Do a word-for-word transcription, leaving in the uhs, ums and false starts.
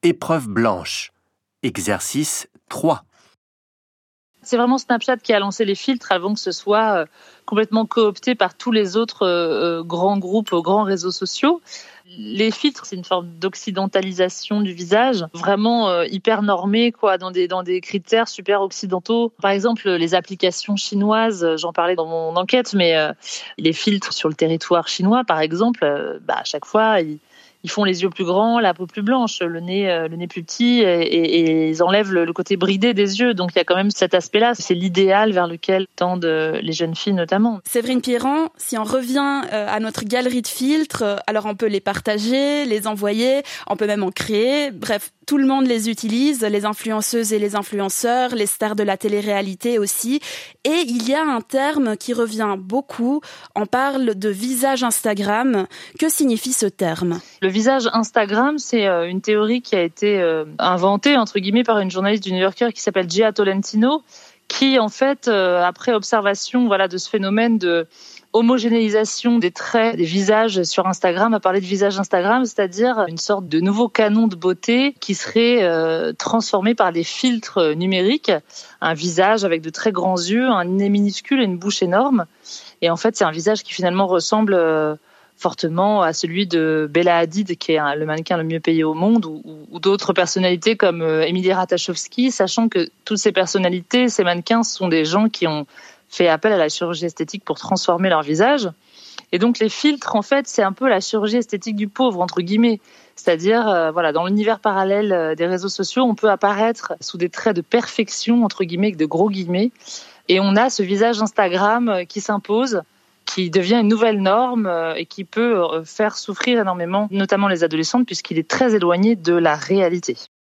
Épreuve blanche. Exercice trois. C'est vraiment Snapchat qui a lancé les filtres avant que ce soit complètement coopté par tous les autres euh, grands groupes, grands réseaux sociaux. Les filtres, c'est une forme d'occidentalisation du visage, vraiment euh, hyper normée, quoi, dans des, dans des critères super occidentaux. Par exemple, les applications chinoises, j'en parlais dans mon enquête, mais euh, les filtres sur le territoire chinois, par exemple, euh, bah, à chaque fois, ils, ils font les yeux plus grands, la peau plus blanche, le nez, euh, le nez plus petit, et, et, et ils enlèvent le, le côté bridé des yeux. Donc il y a quand même cet aspect-là. C'est l'idéal vers lequel tendent les jeunes filles notamment. Séverine Pierrand, si on revient à notre galerie de filtres, alors on peut les partager, les envoyer, on peut même en créer. Bref, tout le monde les utilise, les influenceuses et les influenceurs, les stars de la télé-réalité aussi. Et il y a un terme qui revient beaucoup. On parle de visage Instagram. Que signifie ce terme ? Le visage Instagram, c'est une théorie qui a été inventée, entre guillemets, par une journaliste du New Yorker qui s'appelle Gia Tolentino, qui, en fait, après observation voilà, de ce phénomène de homogénéisation des traits, des visages sur Instagram, a parlé de visage Instagram, c'est-à-dire une sorte de nouveau canon de beauté qui serait euh, transformé par les filtres numériques. Un visage avec de très grands yeux, un nez minuscule et une bouche énorme. Et en fait, c'est un visage qui finalement ressemble euh, fortement à celui de Bella Hadid, qui est un, le mannequin le mieux payé au monde, ou, ou d'autres personnalités comme euh, Emily Ratajkowski, sachant que toutes ces personnalités, ces mannequins, sont des gens qui ont fait appel à la chirurgie esthétique pour transformer leur visage. Et donc les filtres, en fait, c'est un peu la chirurgie esthétique du pauvre, entre guillemets. C'est-à-dire, euh, voilà, dans l'univers parallèle euh, des réseaux sociaux, on peut apparaître sous des traits de perfection, entre guillemets, avec de gros guillemets. Et on a ce visage Instagram euh, qui s'impose, qui devient une nouvelle norme euh, et qui peut euh, faire souffrir énormément, notamment les adolescentes, puisqu'il est très éloigné de la réalité.